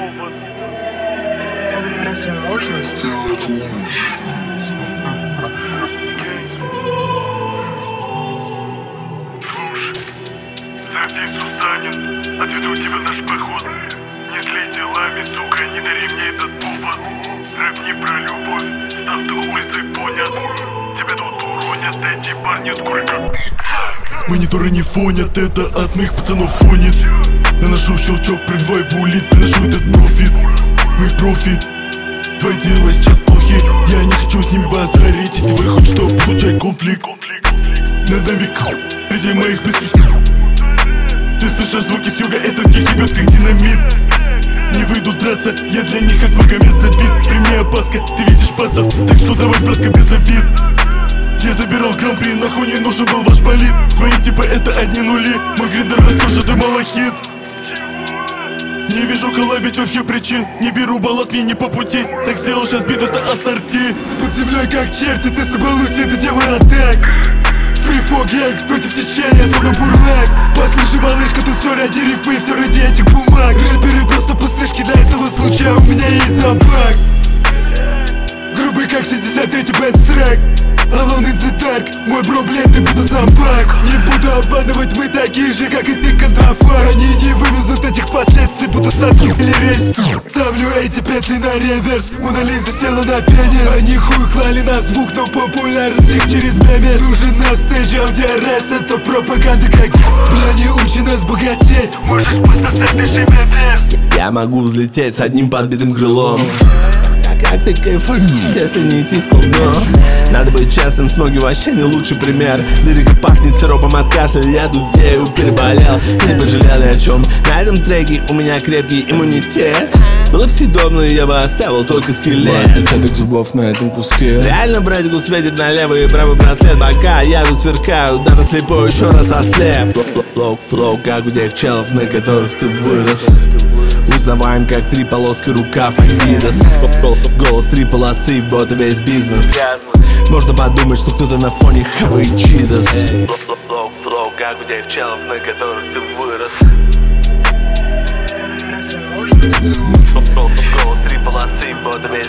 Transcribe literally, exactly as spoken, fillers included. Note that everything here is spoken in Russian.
повод. Разве можно сделать лучше? Сергей Сусанин, отведу тебя в наш поход. Не зли делами, сука, не дари мне этот повод. Рэп не про любовь, став ты улицей понят. Тебя тут уронят эти парни скоро как... Мониторы не фонят, это от моих пацанов фонит. Наношу щелчок, прибиваю булит, приношу этот профит. Мы профи, твои дела сейчас плохи. Я не хочу с ним базарить, если вы хоть что, получай конфликт. Над нами среди моих близких. Ты слышишь звуки с юга, этот кик ебет как динамит. Не выйдут драться, я для них как Магомед забит. При мне опаска, ты видишь пацав, так что давай, братка, без обид. Я забирал гран-при, нахуй не нужен был ваш болид. Твои типы это одни нули, мой гриндер роскошь, ты малахит. Не вижу коллабить вообще причин, не беру балласт, мне не по пути. Так сделал сейчас бит, это ассорти. Под землей как черти, ты собрался, это демон атак. Фрифо гэнг против течения, зона бурлак. Послушай, малышка, тут все ради рифмы, все ради этих бумаг. Рэперы просто пустышки, для этого случая у меня есть зоопарк. Грубый как шестьдесят третий бэндстрак. Alone in the dark, мой бро, блядь, ты буду зомбак. Не буду обманывать, мы такие же, как и ты, контрафакт. Они не вывезут этих последствий, буду саду или рейс. Ставлю эти петли на реверс, Мона Лиза села на пенис. Они хуй клали на звук, но популярность их через мемес. Нужен на стейдже аудиорез, это пропаганда как... Бля, не учи нас богатеть, можешь просто стать нашей мемерс. Я могу взлететь с одним подбитым крылом. Как ты кайфуешь, если не идти с дно? Надо быть честным, смоги вообще не лучший пример. Лирика пахнет сиропом от кашля, я дудею, переболел. Не пожалел ни о чем. На этом треке у меня крепкий иммунитет. Было бы съедобно, я бы оставил только скелет. Отпечаток зубов на этом куске. Реально братику светит на левый и правый браслет. Пока я тут сверкаю, да на слепой еще раз ослеп. Лоу, флоу, как у тех челов, на которых ты вырос. Узнаваем как три полоски рукав Адидас. Голос три полосы, вот и весь бизнес. Можно подумать, что кто-то на фоне хавает чидас. Флоу, как у тех челов, на которых ты вырос. Разве можно Голос три полосы, вот и весь